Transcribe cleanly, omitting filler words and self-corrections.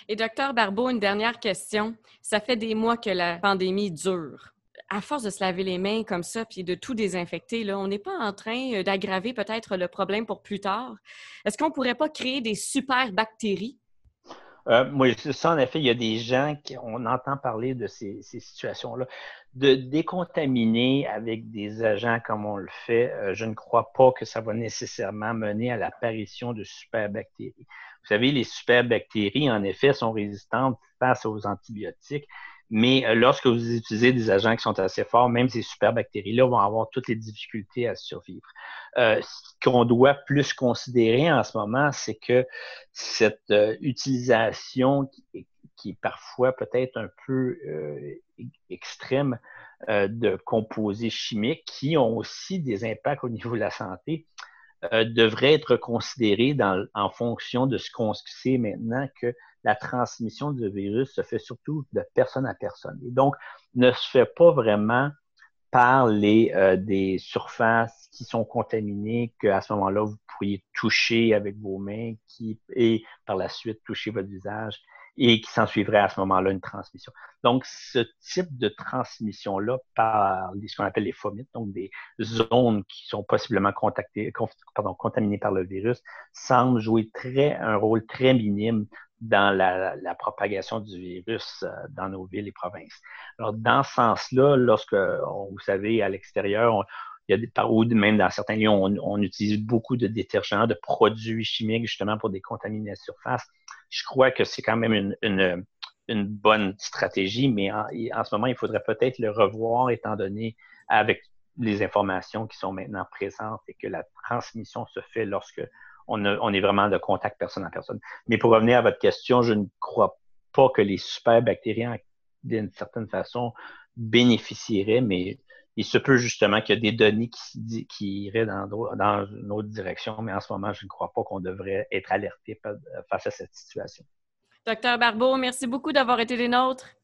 Et docteur Barbeau, une dernière question. Ça fait des mois que la pandémie dure. À force de se laver les mains comme ça, puis de tout désinfecter, là, on n'est pas en train d'aggraver peut-être le problème pour plus tard. Est-ce qu'on pourrait pas créer des super bactéries? Moi, ça, en effet, il y a des gens on entend parler de ces situations-là. De décontaminer avec des agents comme on le fait, je ne crois pas que ça va nécessairement mener à l'apparition de superbactéries. Vous savez, les superbactéries, en effet, sont résistantes face aux antibiotiques, mais lorsque vous utilisez des agents qui sont assez forts, même ces superbactéries-là vont avoir toutes les difficultés à survivre. Ce qu'on doit plus considérer en ce moment, c'est que cette utilisation qui est parfois peut-être un peu extrême de composés chimiques qui ont aussi des impacts au niveau de la santé devrait être considérée en fonction de ce qu'on sait maintenant que la transmission du virus se fait surtout de personne à personne. Et donc, ne se fait pas vraiment par des surfaces qui sont contaminées, qu'à ce moment-là, vous pourriez toucher avec vos mains et par la suite toucher votre visage et qui s'en suivrait à ce moment-là une transmission. Donc, ce type de transmission-là par ce qu'on appelle les fomites, donc des zones qui sont possiblement contaminées par le virus, semble jouer un rôle très minime dans la propagation du virus dans nos villes et provinces. Alors, dans ce sens-là, vous savez, à l'extérieur, il y a ou même dans certains lieux, on utilise beaucoup de détergents, de produits chimiques justement pour décontaminer la surface. Je crois que c'est quand même une bonne stratégie, mais en ce moment, il faudrait peut-être le revoir étant donné avec les informations qui sont maintenant présentes et que la transmission se fait lorsque on est vraiment de contact personne à personne. Mais pour revenir à votre question, je ne crois pas que les superbactériens, d'une certaine façon, bénéficieraient, mais il se peut justement qu'il y a des données qui iraient dans une autre direction, mais en ce moment, je ne crois pas qu'on devrait être alerté face à cette situation. Docteur Barbeau, merci beaucoup d'avoir été des nôtres.